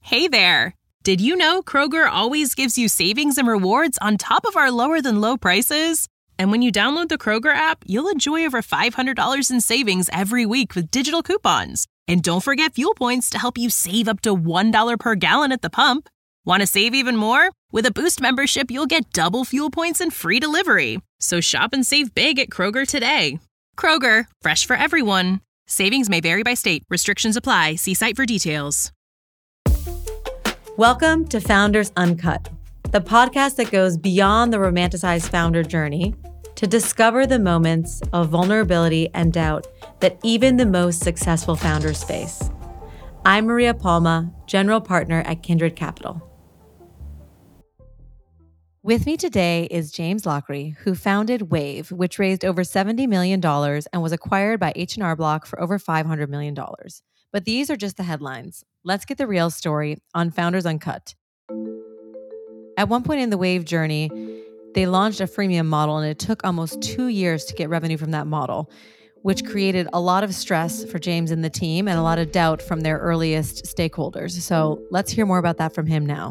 Hey there! Did you know Kroger always gives you savings and rewards on top of our lower than low prices? And when you download the Kroger app, you'll enjoy over $500 in savings every week with digital coupons. And don't forget fuel points to help you save up to $1 per gallon at the pump. Want to save even more? With a Boost membership, you'll get double fuel points and free delivery. So shop and save big at Kroger today. Kroger, fresh for everyone. Savings may vary by state. Restrictions apply. See site for details. Welcome to Founders Uncut, the podcast that goes beyond the romanticized founder journey to discover the moments of vulnerability and doubt that even the most successful founders face. I'm Maria Palma, General Partner at Kindred Capital. With me today is James Lockery, who founded Wave, which raised over $70 million and was acquired by H&R Block for over $500 million. But these are just the headlines. Let's get the real story on Founders Uncut. At one point in the Wave journey, they launched a freemium model, and it took almost 2 years to get revenue from that model, which created a lot of stress for James and the team and a lot of doubt from their earliest stakeholders. So let's hear more about that from him now.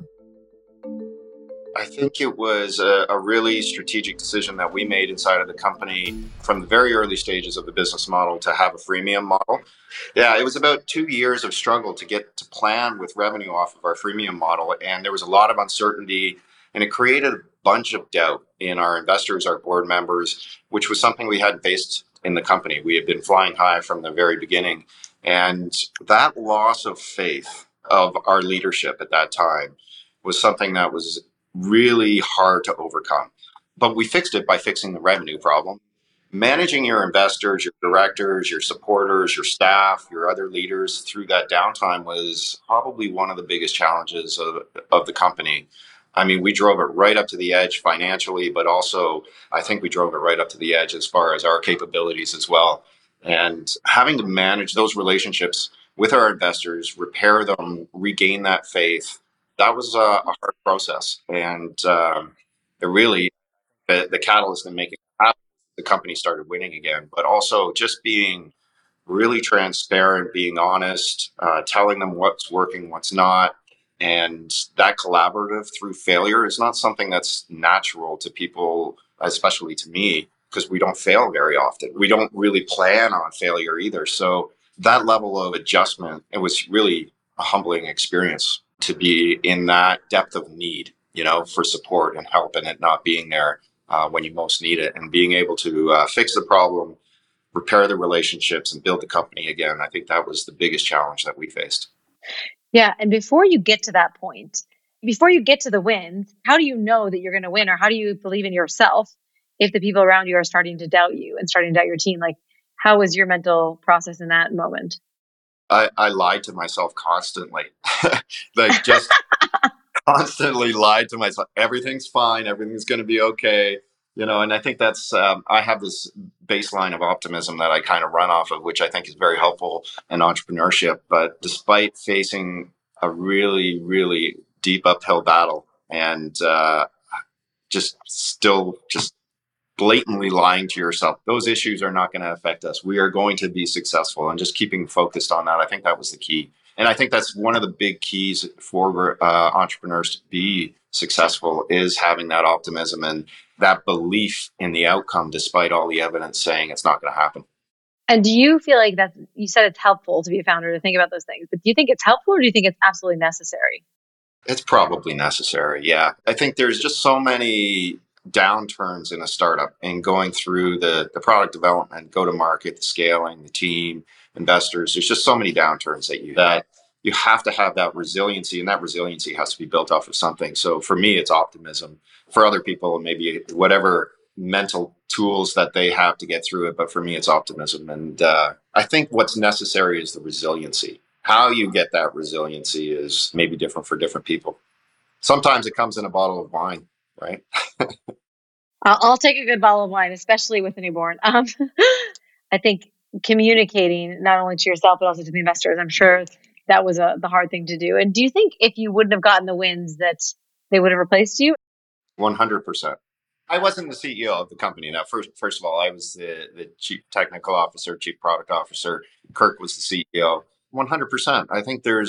I think it was a really strategic decision that we made inside of the company from the very early stages of the business model to have a freemium model. Yeah, it was about 2 years of struggle to get to plan with revenue off of our freemium model. And there was a lot of uncertainty, and it created a bunch of doubt in our investors, our board members, which was something we hadn't faced in the company. We had been flying high from the very beginning. And that loss of faith of our leadership at that time was something that was really hard to overcome. But we fixed it by fixing the revenue problem. Managing your investors, your directors, your supporters, your staff, your other leaders through that downtime was probably one of the biggest challenges of the company. I mean, we drove it right up to the edge financially, but also I think we drove it right up to the edge as far as our capabilities as well. And having to manage those relationships with our investors, repair them, regain that faith, that was a hard process. And it really, the catalyst in making it happen, the company started winning again, but also just being really transparent, being honest, telling them what's working, what's not. And that collaborative through failure is not something that's natural to people, especially to me, because we don't fail very often. We don't really plan on failure either. So that level of adjustment, it was really a humbling experience to be in that depth of need, for support and help, and it not being there when you most need it, and being able to fix the problem, repair the relationships, and build the company again. I think that was the biggest challenge that we faced. Yeah. And before you get to that point, before you get to the win, how do you know that you're going to win, or how do you believe in yourself if the people around you are starting to doubt you and starting to doubt your team? Like, how was your mental process in that moment? I lied to myself constantly, like just constantly lied to myself. Everything's fine. Everything's going to be okay. And I think that's, I have this baseline of optimism that I kind of run off of, which I think is very helpful in entrepreneurship. But despite facing a really, really deep uphill battle and just blatantly lying to yourself, those issues are not going to affect us. We are going to be successful, and just keeping focused on that. I think that was the key. And I think that's one of the big keys for entrepreneurs to be successful, is having that optimism and that belief in the outcome, despite all the evidence saying it's not going to happen. And do you feel like that, you said it's helpful to be a founder to think about those things, but do you think it's helpful, or do you think it's absolutely necessary? It's probably necessary. Yeah. I think there's just so many downturns in a startup, and going through the product development, go to market, the scaling, the team, investors. There's just so many downturns that you have to have that resiliency, and that resiliency has to be built off of something. So for me, it's optimism. For other people, maybe whatever mental tools that they have to get through it. But for me, it's optimism. And I think what's necessary is the resiliency. How you get that resiliency is maybe different for different people. Sometimes it comes in a bottle of wine, right? I'll take a good bottle of wine, especially with a newborn. I think communicating not only to yourself, but also to the investors, I'm sure that was the hard thing to do. And do you think if you wouldn't have gotten the wins that they would have replaced you? 100%. I wasn't the CEO of the company. Now, first of all, I was the chief technical officer, chief product officer. Kirk was the CEO. 100%. I think there's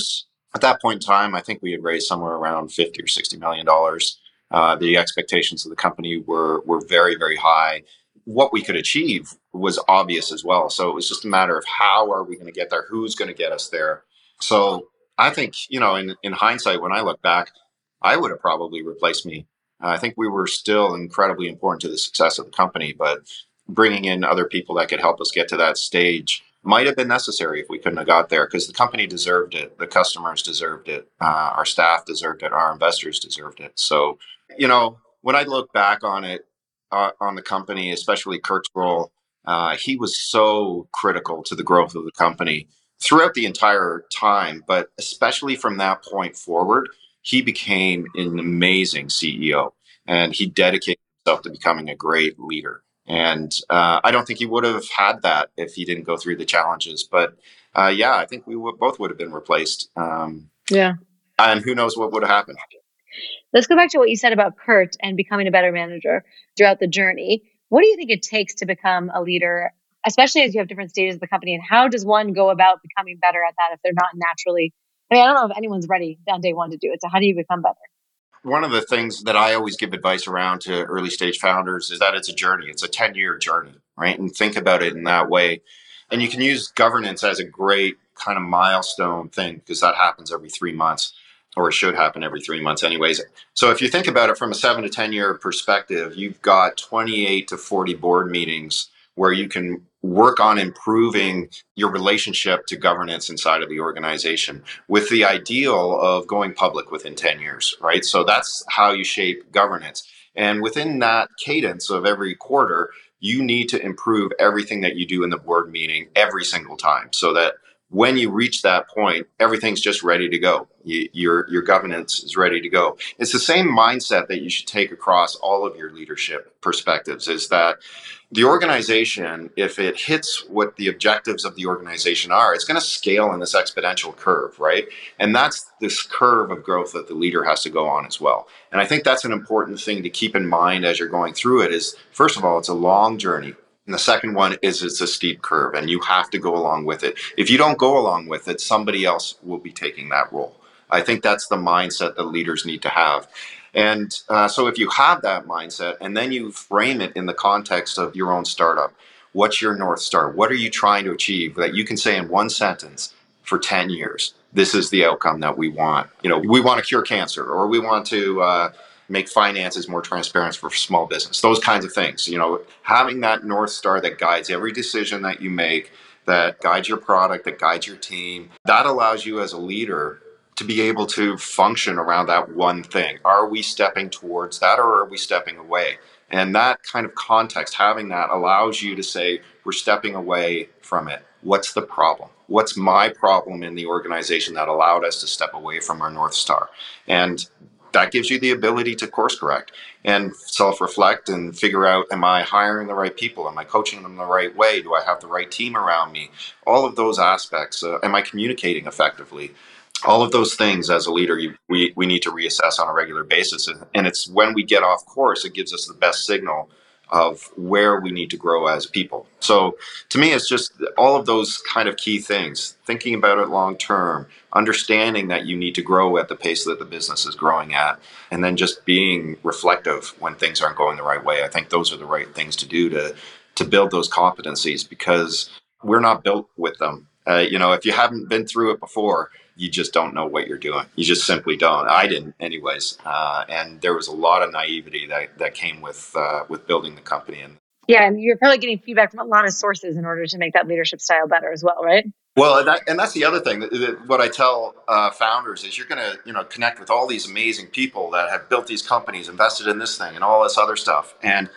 At that point in time, I think we had raised somewhere around $50 or $60 million. The expectations of the company were very, very high. What we could achieve was obvious as well. So it was just a matter of how are we going to get there? Who's going to get us there? So I think, in hindsight, when I look back, I would have probably replaced me. I think we were still incredibly important to the success of the company, but bringing in other people that could help us get to that stage might have been necessary if we couldn't have got there, because the company deserved it, the customers deserved it, our staff deserved it, our investors deserved it. So, when I look back on it, on the company, especially Kirk's role, he was so critical to the growth of the company throughout the entire time, but especially from that point forward, he became an amazing CEO, and he dedicated himself to becoming a great leader. And I don't think he would have had that if he didn't go through the challenges. But yeah, I think both would have been replaced. Yeah. And who knows what would have happened. Let's go back to what you said about Kurt and becoming a better manager throughout the journey. What do you think it takes to become a leader, especially as you have different stages of the company? And how does one go about becoming better at that if they're not naturally? I mean, I don't know if anyone's ready on day one to do it. So how do you become better? One of the things that I always give advice around to early stage founders is that it's a journey. It's a 10-year journey, right? And think about it in that way. And you can use governance as a great kind of milestone thing, because that happens every 3 months, or it should happen every 3 months anyways. So if you think about it from a 7 to 10 year perspective, you've got 28 to 40 board meetings where you can work on improving your relationship to governance inside of the organization, with the ideal of going public within 10 years, right? So that's how you shape governance. And within that cadence of every quarter, you need to improve everything that you do in the board meeting every single time, so that when you reach that point, everything's just ready to go. Your governance is ready to go. It's the same mindset that you should take across all of your leadership perspectives, is that the organization, if it hits what the objectives of the organization are, it's going to scale in this exponential curve, right? And that's this curve of growth that the leader has to go on as well. And I think that's an important thing to keep in mind as you're going through it is, first of all, it's a long journey. And the second one is it's a steep curve, and you have to go along with it. If you don't go along with it, somebody else will be taking that role. I think that's the mindset that leaders need to have. And so if you have that mindset and then you frame it in the context of your own startup, what's your North Star? What are you trying to achieve that you can say in one sentence for 10 years? This is the outcome that we want. We want to cure cancer, or we want to make finances more transparent for small business, those kinds of things. Having that North Star that guides every decision that you make, that guides your product, that guides your team, that allows you as a leader to be able to function around that one thing. Are we stepping towards that, or are we stepping away? And that kind of context, having that allows you to say, we're stepping away from it. What's the problem? What's my problem in the organization that allowed us to step away from our North Star? And that gives you the ability to course correct and self-reflect and figure out, am I hiring the right people? Am I coaching them the right way? Do I have the right team around me? All of those aspects. Am I communicating effectively? All of those things as a leader, we need to reassess on a regular basis. And it's when we get off course, it gives us the best signal of where we need to grow as people. So to me, it's just all of those kind of key things, thinking about it long term, understanding that you need to grow at the pace that the business is growing at, and then just being reflective when things aren't going the right way. I think those are the right things to do to build those competencies, because we're not built with them. If you haven't been through it before, you just don't know what you're doing. You just simply don't. I didn't, anyways. And there was a lot of naivety that came with building the company. Yeah, and you're probably getting feedback from a lot of sources in order to make that leadership style better as well, right? Well, that's the other thing. What I tell founders is, you're going to connect with all these amazing people that have built these companies, invested in this thing, and all this other stuff. And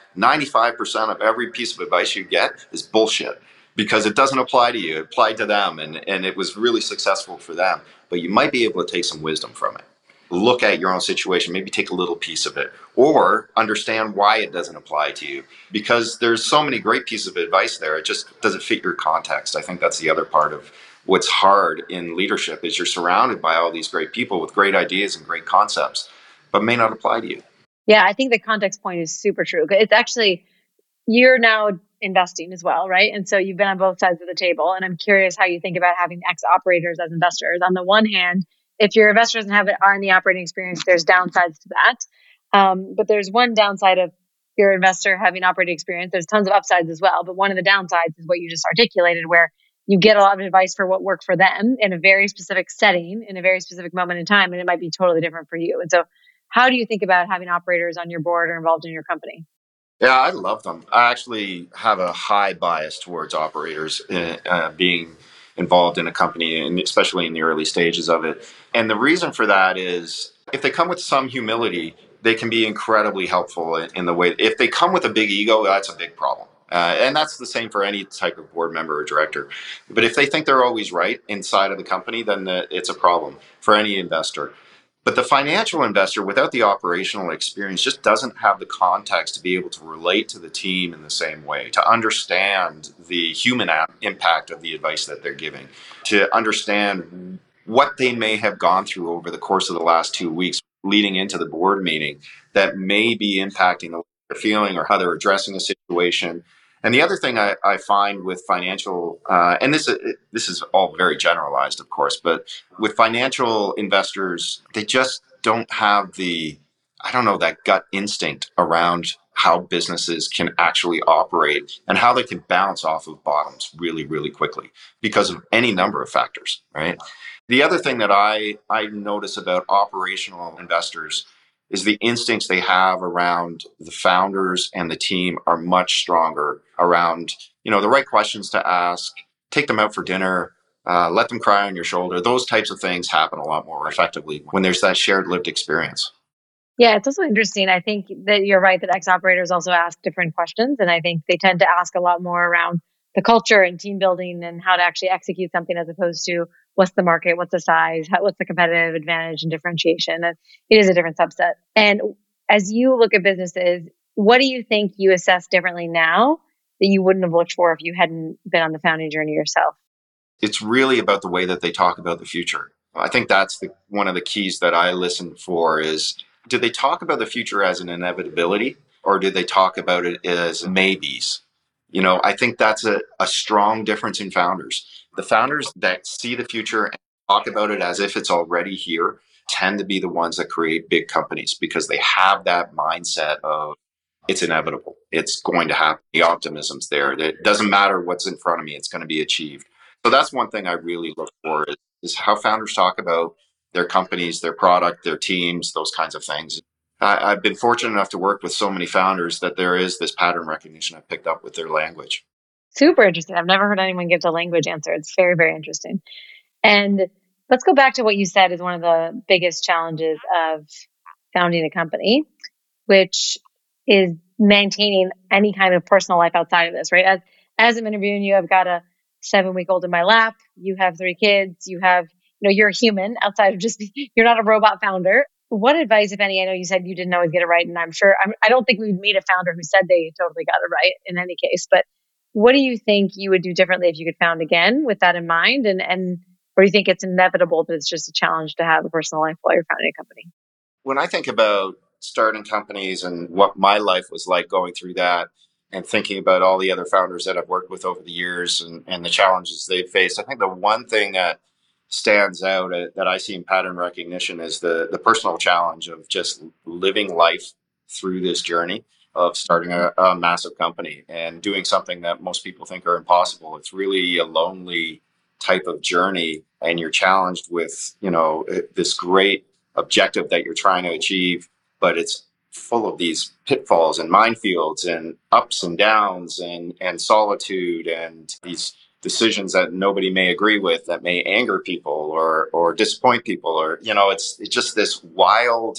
95% of every piece of advice you get is bullshit, because it doesn't apply to you. It applied to them, and it was really successful for them. But you might be able to take some wisdom from it. Look at your own situation, maybe take a little piece of it, or understand why it doesn't apply to you. Because there's so many great pieces of advice there, it just doesn't fit your context. I think that's the other part of what's hard in leadership, is you're surrounded by all these great people with great ideas and great concepts, but may not apply to you. Yeah, I think the context point is super true. It's actually, you're now investing as well, right? And so you've been on both sides of the table. And I'm curious how you think about having ex-operators as investors. On the one hand, if your investor doesn't have any operating experience, there's downsides to that. But there's one downside of your investor having operating experience. There's tons of upsides as well. But one of the downsides is what you just articulated, where you get a lot of advice for what worked for them in a very specific setting, in a very specific moment in time, and it might be totally different for you. And so how do you think about having operators on your board or involved in your company? Yeah, I love them. I actually have a high bias towards operators being involved in a company, and especially in the early stages of it. And the reason for that is if they come with some humility, they can be incredibly helpful in the way. If they come with a big ego, that's a big problem. And that's the same for any type of board member or director. But if they think they're always right inside of the company, then it's a problem for any investor. But the financial investor, without the operational experience, just doesn't have the context to be able to relate to the team in the same way, to understand the human impact of the advice that they're giving, to understand what they may have gone through over the course of the last 2 weeks leading into the board meeting that may be impacting the way they're feeling or how they're addressing a situation. And the other thing I find with financial, and this is all very generalized, of course, but with financial investors, they just don't have that gut instinct around how businesses can actually operate and how they can bounce off of bottoms really, really quickly because of any number of factors, right? The other thing that I notice about operational investors is the instincts they have around the founders and the team are much stronger around, the right questions to ask, take them out for dinner, let them cry on your shoulder. Those types of things happen a lot more effectively when there's that shared lived experience. Yeah, it's also interesting. I think that you're right that ex-operators also ask different questions. And I think they tend to ask a lot more around the culture and team building and how to actually execute something as opposed to what's the market, what's the size, what's the competitive advantage and differentiation. And it is a different subset. And as you look at businesses, what do you think you assess differently now that you wouldn't have looked for if you hadn't been on the founding journey yourself? It's really about the way that they talk about the future. I think that's one of the keys that I listen for is, do they talk about the future as an inevitability or do they talk about it as maybes? I think that's a strong difference in founders. The founders that see the future and talk about it as if it's already here tend to be the ones that create big companies because they have that mindset of it's inevitable. It's going to happen. The optimism's there. It doesn't matter what's in front of me. It's going to be achieved. So that's one thing I really look for is how founders talk about their companies, their product, their teams, those kinds of things. I've been fortunate enough to work with so many founders that there is this pattern recognition I picked up with their language. Super interesting. I've never heard anyone give a language answer. It's very, very interesting. And let's go back to what you said is one of the biggest challenges of founding a company, which is maintaining any kind of personal life outside of this, right? As I'm interviewing you, I've got a 7-week-old in my lap. You have 3 kids. You have, you're a human outside of just, you're not a robot founder. What advice, if any, I know you said you didn't always get it right, and I don't think we've made a founder who said they totally got it right in any case, but what do you think you would do differently if you could found again with that in mind? Or do you think it's inevitable that it's just a challenge to have a personal life while you're founding a company? When I think about starting companies and what my life was like going through that and thinking about all the other founders that I've worked with over the years and the challenges they've faced, I think the one thing that stands out that I see in pattern recognition is the personal challenge of just living life through this journey of starting a massive company and doing something that most people think are impossible. It's really a lonely type of journey, and you're challenged with, this great objective that you're trying to achieve, but it's full of these pitfalls and minefields and ups and downs and solitude and these decisions that nobody may agree with that may anger people or disappoint people, or it's just this wild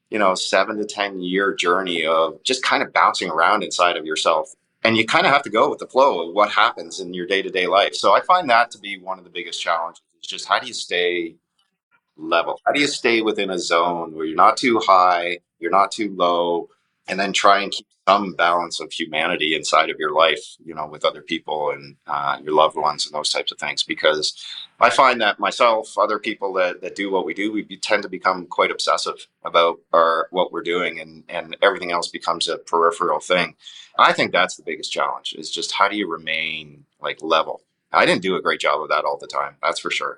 7 to 10 year journey of just kind of bouncing around inside of yourself, and you kind of have to go with the flow of what happens in your day-to-day life. So I find that to be one of the biggest challenges, is just how do you stay level? How do you stay within a zone where you're not too high, you're not too low, and then try and keep some balance of humanity inside of your life, with other people and your loved ones and those types of things? Because I find that myself, other people that do what we do, we tend to become quite obsessive about what we're doing, and everything else becomes a peripheral thing. I think that's the biggest challenge, is just how do you remain level? I didn't do a great job of that all the time. That's for sure.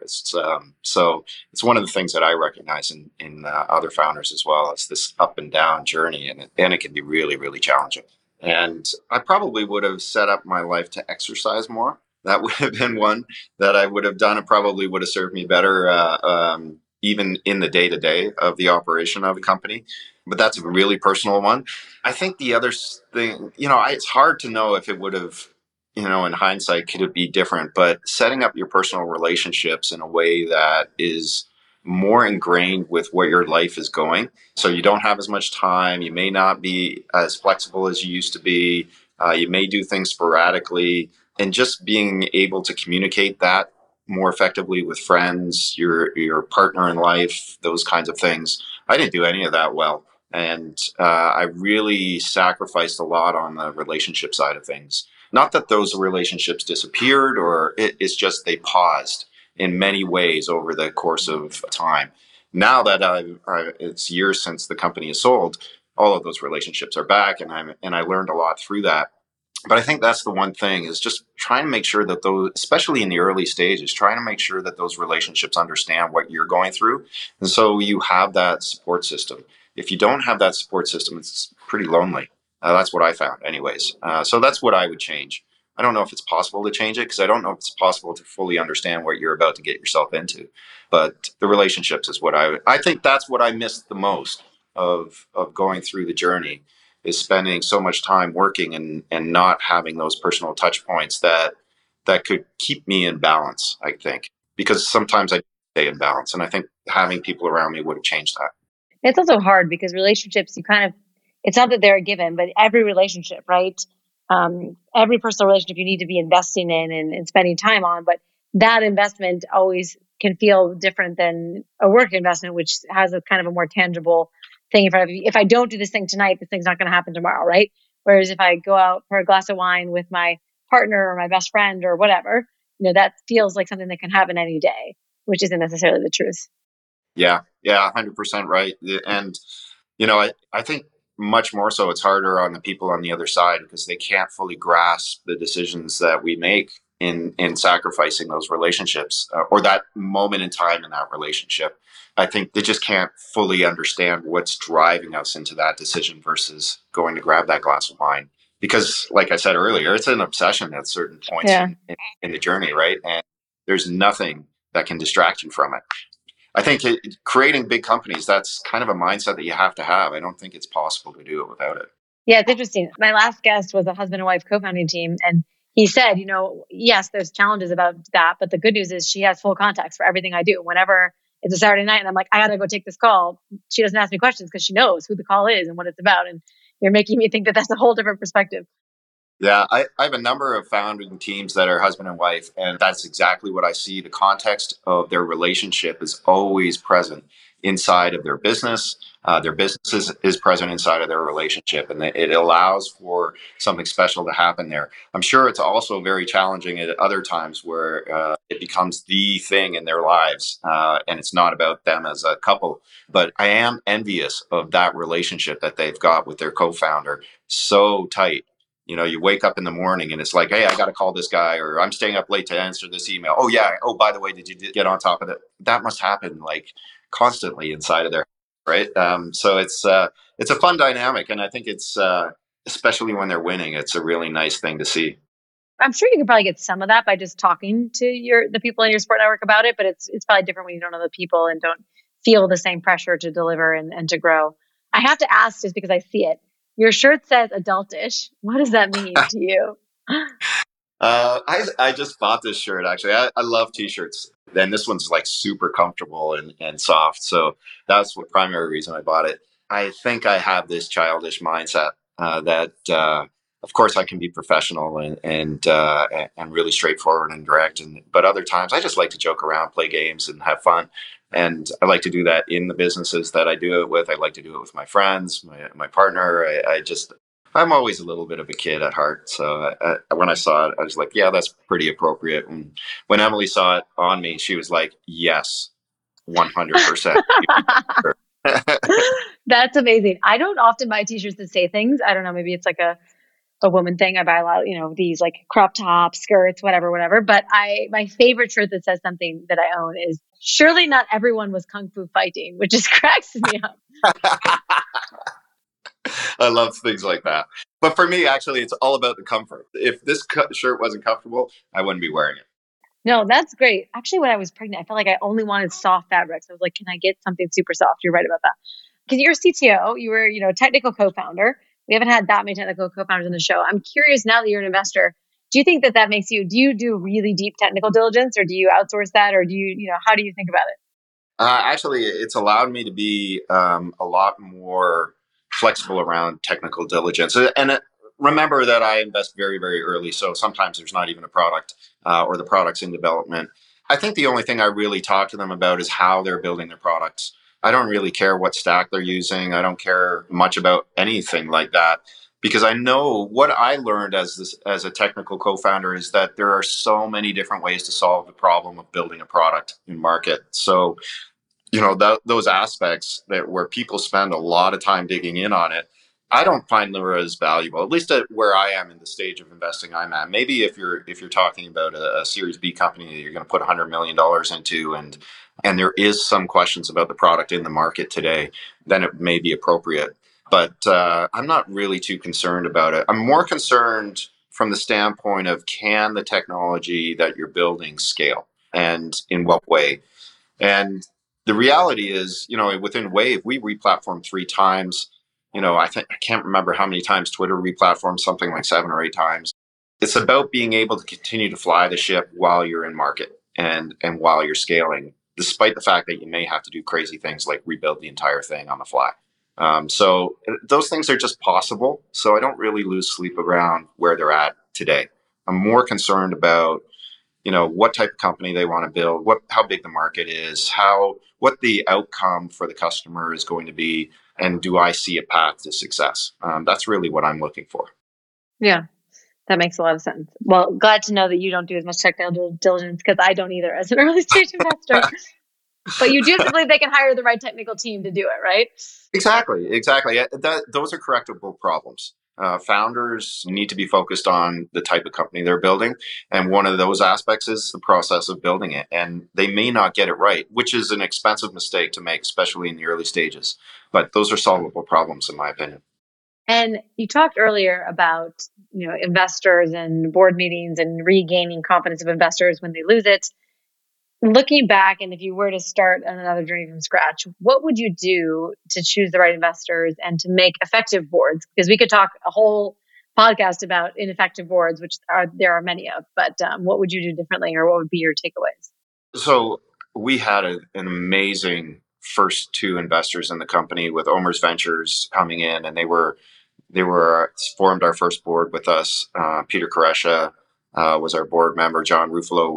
So it's one of the things that I recognize in other founders as well. It's this up and down journey, and it can be really, really challenging. And I probably would have set up my life to exercise more. That would have been one that I would have done. It probably would have served me better, even in the day to day of the operation of the company. But that's a really personal one. I think the other thing, it's hard to know if it would have, in hindsight, could it be different? But setting up your personal relationships in a way that is more ingrained with where your life is going. So you don't have as much time. You may not be as flexible as you used to be. You may do things sporadically. And just being able to communicate that more effectively with friends, your partner in life, those kinds of things. I didn't do any of that well. And I really sacrificed a lot on the relationship side of things. Not that those relationships disappeared, or it's just they paused in many ways over the course of time. Now that it's years since the company is sold, all of those relationships are back, and I learned a lot through that. But I think that's the one thing, is just trying to make sure that those, especially in the early stages, trying to make sure that those relationships understand what you're going through. And so you have that support system. If you don't have that support system, it's pretty lonely. That's what I found anyways. So that's what I would change. I don't know if it's possible to change it, because I don't know if it's possible to fully understand what you're about to get yourself into. But the relationships is what I think that's what I missed the most of going through the journey, is spending so much time working and not having those personal touch points that could keep me in balance, I think, because sometimes I stay in balance, and I think having people around me would have changed that. It's also hard because relationships, it's not that they're a given, but every relationship, right? Every personal relationship you need to be investing in and spending time on, but that investment always can feel different than a work investment, which has a kind of a more tangible thing in front of you. If I don't do this thing tonight, this thing's not going to happen tomorrow, right? Whereas if I go out for a glass of wine with my partner or my best friend or whatever, that feels like something that can happen any day, which isn't necessarily the truth. Yeah, 100% right. And I think much more so it's harder on the people on the other side, because they can't fully grasp the decisions that we make in sacrificing those relationships, or that moment in time in that relationship. I think they just can't fully understand what's driving us into that decision versus going to grab that glass of wine. Because, like I said earlier, it's an obsession at certain points Yeah. in the journey, right? And there's nothing that can distract you from it. I think creating big companies, that's kind of a mindset that you have to have. I don't think it's possible to do it without it. Yeah, it's interesting. My last guest was a husband and wife co-founding team, and he said, yes, there's challenges about that, but the good news is she has full context for everything I do. Whenever it's a Saturday night and I'm like, I got to go take this call, she doesn't ask me questions because she knows who the call is and what it's about. And you're making me think that that's a whole different perspective. Yeah, I have a number of founding teams that are husband and wife, and that's exactly what I see. The context of their relationship is always present inside of their business. Their business is present inside of their relationship, and it allows for something special to happen there. I'm sure it's also very challenging at other times where it becomes the thing in their lives, and it's not about them as a couple. But I am envious of that relationship that they've got with their co-founder. So tight. You wake up in the morning and it's like, hey, I got to call this guy, or I'm staying up late to answer this email. Oh, yeah. Oh, by the way, did you get on top of it? That must happen like constantly inside of there. Right. So it's a fun dynamic. And I think it's especially when they're winning, it's a really nice thing to see. I'm sure you can probably get some of that by just talking to the people in your support network about it, but it's probably different when you don't know the people and don't feel the same pressure to deliver and to grow. I have to ask, just because I see it, your shirt says adultish. What does that mean to you? I just bought this shirt, actually. I love t-shirts, and this one's like super comfortable and soft. So that's the primary reason I bought it. I think I have this childish mindset that, of course, I can be professional and really straightforward and direct. But other times I just like to joke around, play games, and have fun. And I like to do that in the businesses that I do it with. I like to do it with my friends, my partner. I'm always a little bit of a kid at heart. So when I saw it, I was like, yeah, that's pretty appropriate. And when Emily saw it on me, she was like, yes, 100%. That's amazing. I don't often buy t-shirts that say things. I don't know. Maybe it's like a woman thing. I buy a lot, these like crop tops, skirts, whatever. But my favorite shirt that says something that I own is surely not everyone was kung fu fighting, which just cracks me up. I love things like that. But for me, actually, it's all about the comfort. If this shirt wasn't comfortable, I wouldn't be wearing it. No, that's great. Actually, when I was pregnant, I felt like I only wanted soft fabrics. I was like, can I get something super soft? You're right about that. Because you're a CTO, you were, a technical co-founder. We haven't had that many technical co-founders on the show. I'm curious now that you're an investor, do you think that makes do you do really deep technical diligence, or do you outsource that, or do you, how do you think about it? Actually, it's allowed me to be a lot more flexible around technical diligence. And remember that I invest very, very early. So sometimes there's not even a product or the product's in development. I think the only thing I really talk to them about is how they're building their products. I don't really care what stack they're using. I don't care much about anything like that, because I know what I learned as a technical co-founder is that there are so many different ways to solve the problem of building a product in market. So those aspects that where people spend a lot of time digging in on it, I don't find them as valuable, at least at where I am in the stage of investing I'm at. Maybe if you're talking about a Series B company that you're going to put $100 million into, and there is some questions about the product in the market today, then it may be appropriate. But I'm not really too concerned about it. I'm more concerned from the standpoint of, can the technology that you're building scale, and in what way? And the reality is, within Wave, we replatformed 3 times. I can't remember how many times Twitter replatformed, something like 7 or 8 times. It's about being able to continue to fly the ship while you're in market and while you're scaling, despite the fact that you may have to do crazy things like rebuild the entire thing on the fly. So those things are just possible. So I don't really lose sleep around where they're at today. I'm more concerned about what type of company they want to build, how big the market is, what the outcome for the customer is going to be, and do I see a path to success? That's really what I'm looking for. Yeah, that makes a lot of sense. Well, glad to know that you don't do as much technical diligence, because I don't either as an early stage investor. But you do have to believe they can hire the right technical team to do it, right? Exactly. Those are correctable problems. Founders need to be focused on the type of company they're building. And one of those aspects is the process of building it. And they may not get it right, which is an expensive mistake to make, especially in the early stages. But those are solvable problems, in my opinion. And you talked earlier about, investors and board meetings and regaining confidence of investors when they lose it. Looking back, and if you were to start on another journey from scratch, what would you do to choose the right investors and to make effective boards? Because we could talk a whole podcast about ineffective boards, which there are many of, but what would you do differently, or what would be your takeaways? So we had an amazing first 2 investors in the company, with Omer's Ventures coming in, and they were formed our first board with us. Peter Koresha was our board member. John Ruffalo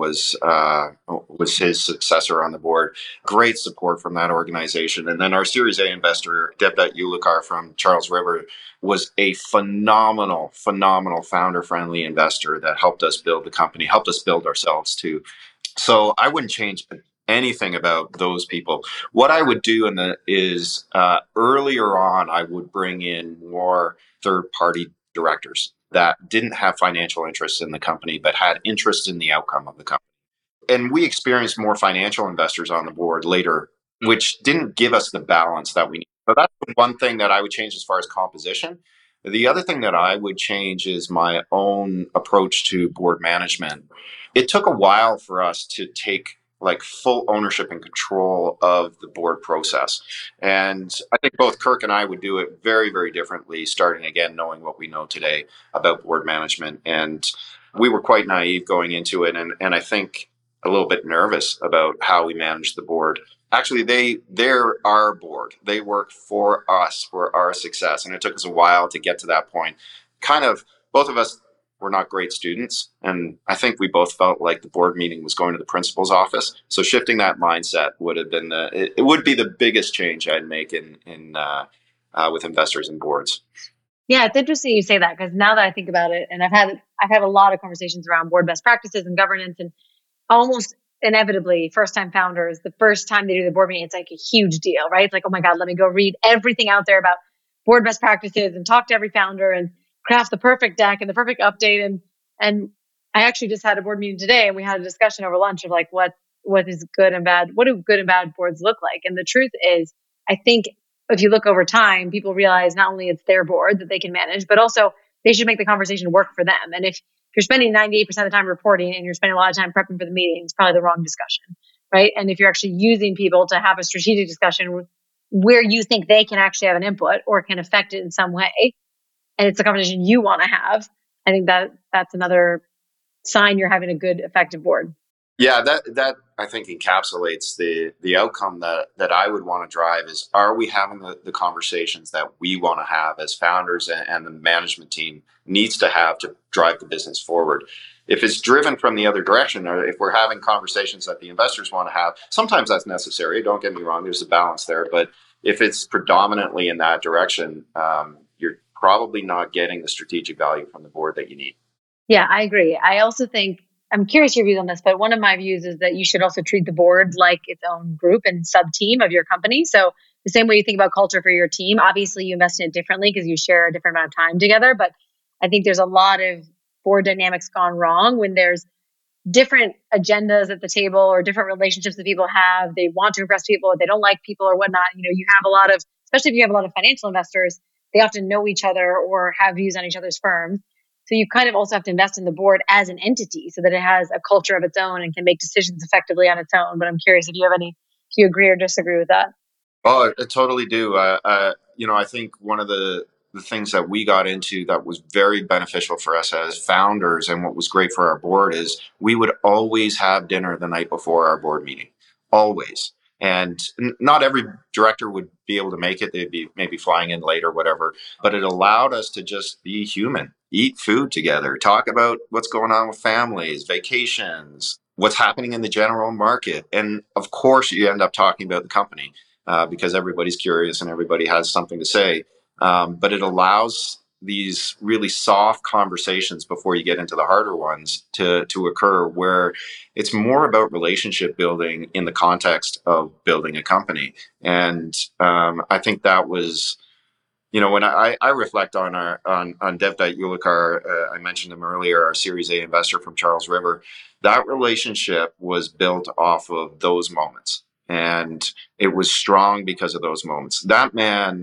was his successor on the board. Great support from that organization. And then our Series A investor, Devdutt Ulukar from Charles River, was a phenomenal founder-friendly investor that helped us build the company, helped us build ourselves too. So I wouldn't change anything about those people. What I would do is earlier on, I would bring in more third-party directors that didn't have financial interests in the company, but had interest in the outcome of the company. And we experienced more financial investors on the board later, which didn't give us the balance that we need. So that's one thing that I would change as far as composition. The other thing that I would change is my own approach to board management. It took a while for us to take full ownership and control of the board process. And I think both Kirk and I would do it very, very differently, starting again, knowing what we know today about board management. And we were quite naive going into it. And I think a little bit nervous about how we manage the board. Actually, they're our board. They work for us, for our success. And it took us a while to get to that point. Kind of, both of us were not great students. And I think we both felt like the board meeting was going to the principal's office. So shifting that mindset would have been it would be the biggest change I'd make in with investors and boards. Yeah, it's interesting you say that, because now that I think about it, and I've had a lot of conversations around board best practices and governance, and almost inevitably, first-time founders, the first time they do the board meeting, it's like a huge deal, right? It's like, oh my God, let me go read everything out there about board best practices and talk to every founder. And craft the perfect deck and the perfect update. And I actually just had a board meeting today, and we had a discussion over lunch of like what is good and bad. What do good and bad boards look like? And the truth is, I think if you look over time, people realize not only it's their board that they can manage, but also they should make the conversation work for them. And if you're spending 98% of the time reporting and you're spending a lot of time prepping for the meeting, it's probably the wrong discussion, right? And if you're actually using people to have a strategic discussion where you think they can actually have an input or can affect it in some way, and it's a conversation you want to have, I think that's another sign you're having a good, effective board. Yeah, that I think encapsulates the outcome that I would want to drive is, are we having the conversations that we want to have as founders, and the management team needs to have to drive the business forward? If it's driven from the other direction, or if we're having conversations that the investors want to have, sometimes that's necessary. Don't get me wrong, there's a balance there. But if it's predominantly in that direction, you're probably not getting the strategic value from the board that you need. Yeah, I agree. I also think, I'm curious your views on this, but one of my views is that you should also treat the board like its own group and sub team of your company. So the same way you think about culture for your team, obviously you invest in it differently because you share a different amount of time together. But I think there's a lot of board dynamics gone wrong when there's different agendas at the table or different relationships that people have. They want to impress people, or they don't like people or whatnot. You have a lot of, especially if you have a lot of financial investors, they often know each other or have views on each other's firms. So you kind of also have to invest in the board as an entity so that it has a culture of its own and can make decisions effectively on its own. But I'm curious if you agree or disagree with that. Oh, I totally do. I think one of the things that we got into that was very beneficial for us as founders, and what was great for our board, is we would always have dinner the night before our board meeting, always. And not every director would be able to make it. They'd be maybe flying in late or whatever, but it allowed us to just be human, eat food together, talk about what's going on with families, vacations, what's happening in the general market. And of course, you end up talking about the company. Because everybody's curious and everybody has something to say. But it allows these really soft conversations before you get into the harder ones to occur, where it's more about relationship building in the context of building a company. And I think that was, when I reflect on Devdutt Ulikar, I mentioned him earlier, our Series A investor from Charles River. That relationship was built off of those moments, and it was strong because of those moments. That man,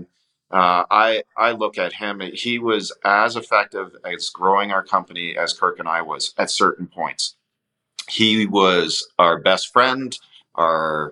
I look at him. He was as effective as growing our company as Kirk and I was at certain points. He was our best friend, our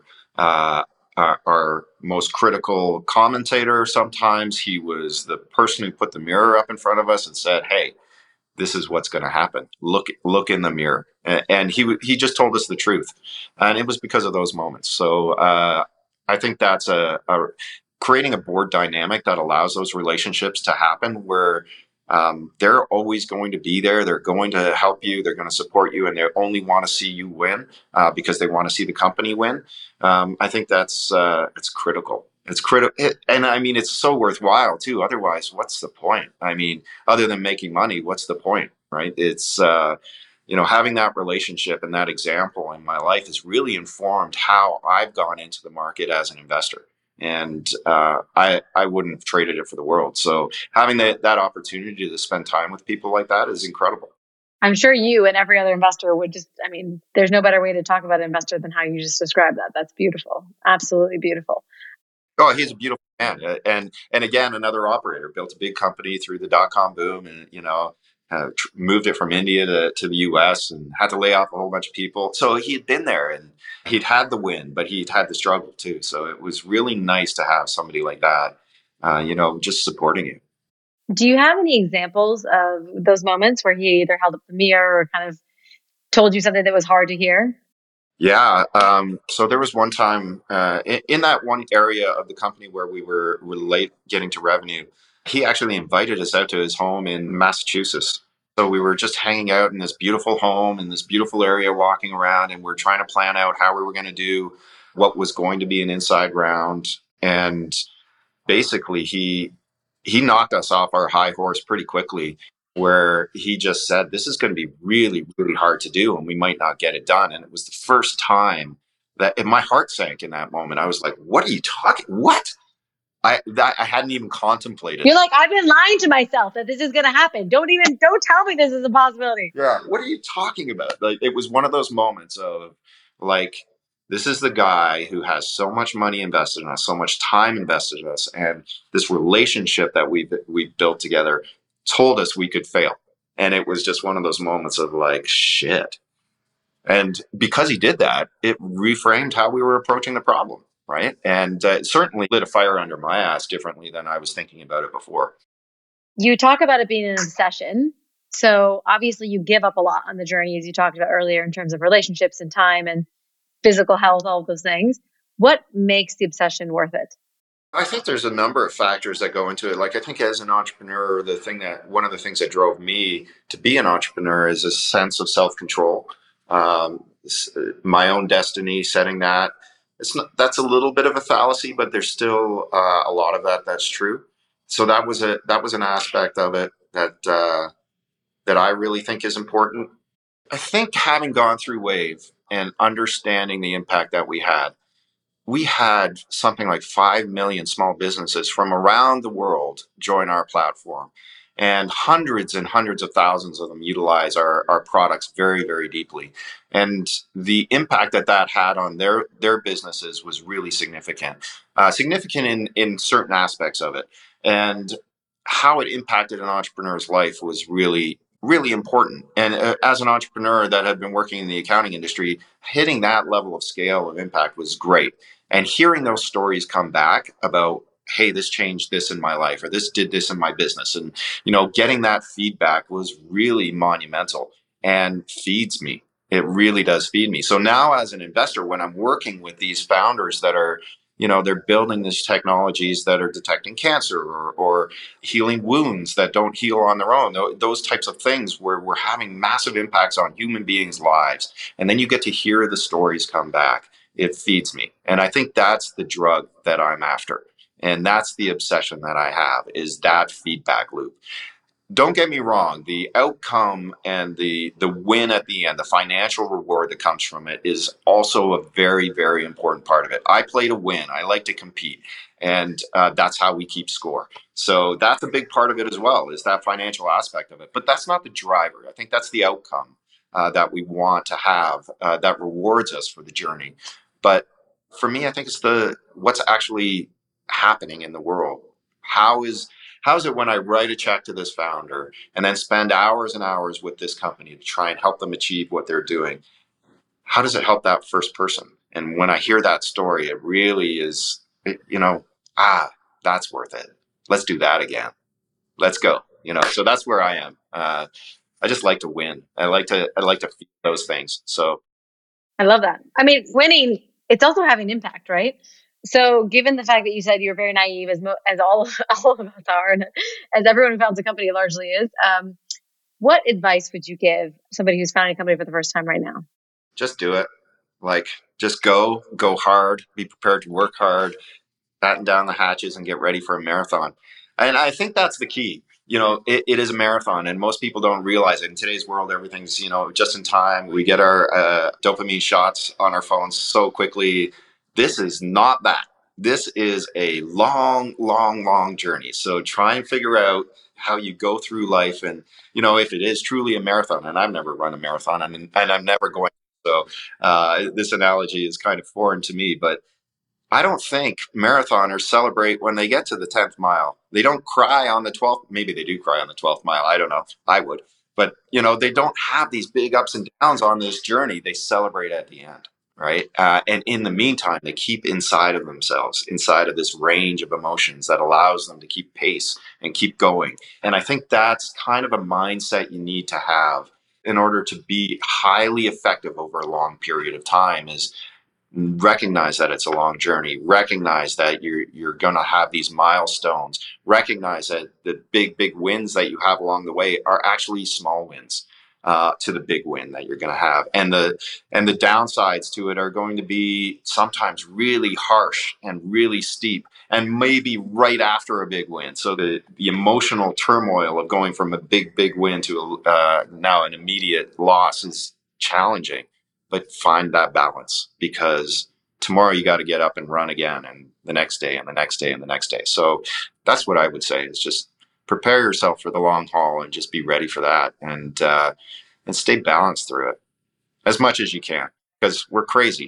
our most critical commentator. Sometimes he was the person who put the mirror up in front of us and said, "Hey, this is what's going to happen. Look in the mirror." And he just told us the truth, and it was because of those moments. So I think that's creating a board dynamic that allows those relationships to happen, where they're always going to be there. They're going to help you. They're going to support you, and they only want to see you win because they want to see the company win. I think that's it's critical. It's critical, and I mean, it's so worthwhile too. Otherwise, what's the point? I mean, other than making money, what's the point, right? It's having that relationship and that example in my life has really informed how I've gone into the market as an investor. And I wouldn't have traded it for the world. So having that opportunity to spend time with people like that is incredible. I'm sure you and every other investor would there's no better way to talk about an investor than how you just described that. That's beautiful. Absolutely beautiful. Oh, he's a beautiful man. And again, another operator, built a big company through the dot-com boom, and, moved it from India to the US and had to lay off a whole bunch of people. So he'd been there, and he'd had the win, but he'd had the struggle too. So it was really nice to have somebody like that, just supporting you. Do you have any examples of those moments where he either held up the mirror or kind of told you something that was hard to hear? Yeah. So there was one time in that one area of the company where we were late getting to revenue, he actually invited us out to his home in Massachusetts. So we were just hanging out in this beautiful home in this beautiful area, walking around, and we're trying to plan out how we were going to do what was going to be an inside round. And basically, he knocked us off our high horse pretty quickly, where he just said, "This is going to be really, really hard to do, and we might not get it done." And it was the first time that my heart sank in that moment. I was like, "What are you talking? What? that I hadn't even contemplated. You're like, I've been lying to myself that this is going to happen. Don't tell me this is a possibility. Yeah. What are you talking about? Like, it was one of those moments of like, this is the guy who has so much money invested in us, so much time invested in us, and this relationship that we've built together told us we could fail. And it was just one of those moments of like, shit. And because he did that, it reframed how we were approaching the problem, right? And it certainly lit a fire under my ass differently than I was thinking about it before. You talk about it being an obsession. So obviously you give up a lot on the journey, as you talked about earlier, in terms of relationships and time and physical health, all of those things. What makes the obsession worth it? I think there's a number of factors that go into it. Like, I think as an entrepreneur, one of the things that drove me to be an entrepreneur is a sense of self-control, my own destiny, setting that. That's a little bit of a fallacy, but there's still a lot of that's true. So that was an aspect of it that I really think is important. I think having gone through Wave and understanding the impact that we had something like 5 million small businesses from around the world join our platform. And hundreds of thousands of them utilize our products very, very deeply. And the impact that had on their businesses was really significant, significant in certain aspects of it. And how it impacted an entrepreneur's life was really, really important. And as an entrepreneur that had been working in the accounting industry, hitting that level of scale of impact was great. And hearing those stories come back about, hey, this changed this in my life, or this did this in my business. And, getting that feedback was really monumental and feeds me. It really does feed me. So now as an investor, when I'm working with these founders that are, they're building these technologies that are detecting cancer or healing wounds that don't heal on their own, those types of things where we're having massive impacts on human beings' lives. And then you get to hear the stories come back. It feeds me. And I think that's the drug that I'm after. And that's the obsession that I have, is that feedback loop. Don't get me wrong, the outcome and the win at the end, the financial reward that comes from it, is also a very, very important part of it. I play to win. I like to compete. And that's how we keep score. So that's a big part of it as well, is that financial aspect of it. But that's not the driver. I think that's the outcome that we want to have that rewards us for the journey. But for me, I think it's what's actually happening in the world. How's it when I write a check to this founder and then spend hours and hours with this company to try and help them achieve what they're doing? How does it help that first person? And when I hear that story, it really is, that's worth it. Let's do that again. Let's go. So that's where I am. I just like to win. I like to feel those things. So I love that. I mean, winning, it's also having impact, right? So given the fact that you said you're very naive, as all of us are, and as everyone who founds a company largely is, what advice would you give somebody who's founding a company for the first time right now? Just do it. Like, just go hard, be prepared to work hard, batten down the hatches and get ready for a marathon. And I think that's the key. It is a marathon, and most people don't realize it. In today's world, everything's, just in time. We get our dopamine shots on our phones so quickly. This is not that. This is a long, long, long journey. So try and figure out how you go through life. And, if it is truly a marathon, and I've never run a marathon, and I'm never going. So this analogy is kind of foreign to me, but I don't think marathoners celebrate when they get to the 10th mile. They don't cry on the 12th. Maybe they do cry on the 12th mile. I don't know. I would. But, they don't have these big ups and downs on this journey. They celebrate at the end, right? And in the meantime, they keep inside of themselves, inside of this range of emotions that allows them to keep pace and keep going. And I think that's kind of a mindset you need to have in order to be highly effective over a long period of time, is recognize that it's a long journey, recognize that you're going to have these milestones, recognize that the big wins that you have along the way are actually small wins to the big win that you're going to have. And the downsides to it are going to be sometimes really harsh and really steep, and maybe right after a big win. So the emotional turmoil of going from a big win to now an immediate loss is challenging. But find that balance, because tomorrow you got to get up and run again, and the next day and the next day and the next day. So that's what I would say, is just prepare yourself for the long haul and just be ready for that, and stay balanced through it as much as you can, because we're crazy.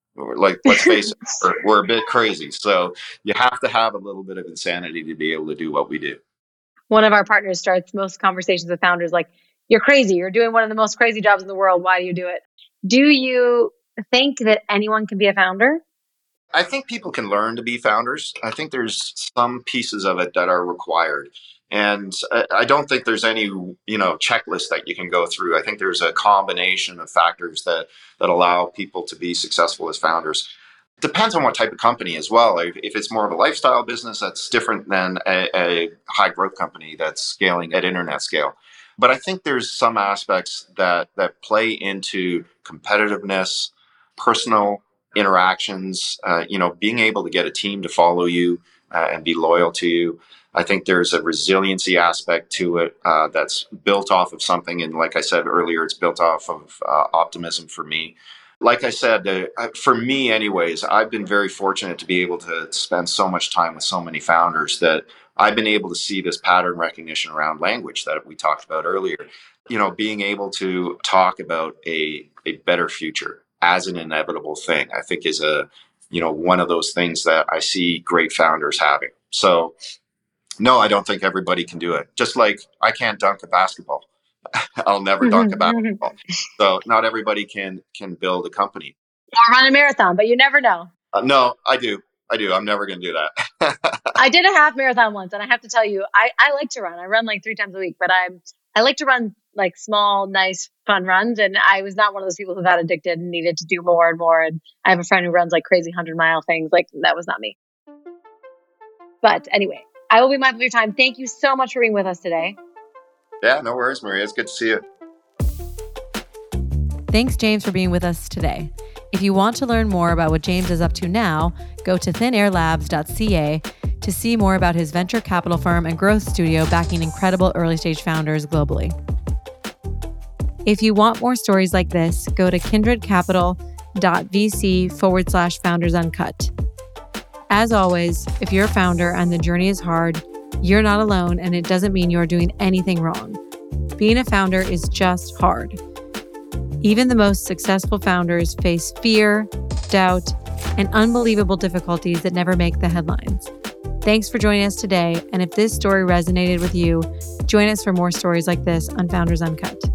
Let's face it, we're a bit crazy. So you have to have a little bit of insanity to be able to do what we do. One of our partners starts most conversations with founders like, "You're crazy. You're doing one of the most crazy jobs in the world. Why do you do it?" Do you think that anyone can be a founder? I think people can learn to be founders. I think there's some pieces of it that are required. And I don't think there's any, checklist that you can go through. I think there's a combination of factors that allow people to be successful as founders. Depends on what type of company as well. If it's more of a lifestyle business, that's different than a high growth company that's scaling at internet scale. But I think there's some aspects that play into competitiveness, personal interactions, being able to get a team to follow you and be loyal to you. I think there's a resiliency aspect to it that's built off of something. And like I said earlier, it's built off of optimism for me. Like I said, for me anyways, I've been very fortunate to be able to spend so much time with so many founders that I've been able to see this pattern recognition around language that we talked about earlier. Being able to talk about a better future as an inevitable thing, I think is one of those things that I see great founders having. So no, I don't think everybody can do it. Just like I can't dunk a basketball. I'll never dunk a basketball. So not everybody can build a company. Or run a marathon, but you never know. No, I do. I'm never going to do that. I did a half marathon once, and I have to tell you, I like to run. I run like 3 times a week, but I like to run like small, nice, fun runs. And I was not one of those people who got addicted and needed to do more and more. And I have a friend who runs like crazy 100-mile things. Like, that was not me. But anyway, I will be mindful of your time. Thank you so much for being with us today. Yeah, no worries, Maria. It's good to see you. Thanks, James, for being with us today. If you want to learn more about what James is up to now, go to thinairlabs.ca to see more about his venture capital firm and growth studio backing incredible early-stage founders globally. If you want more stories like this, go to kindredcapital.vc/founders uncut. As always, if you're a founder and the journey is hard, you're not alone, and it doesn't mean you're doing anything wrong. Being a founder is just hard. Even the most successful founders face fear, doubt, and unbelievable difficulties that never make the headlines. Thanks for joining us today, and if this story resonated with you, join us for more stories like this on Founders Uncut.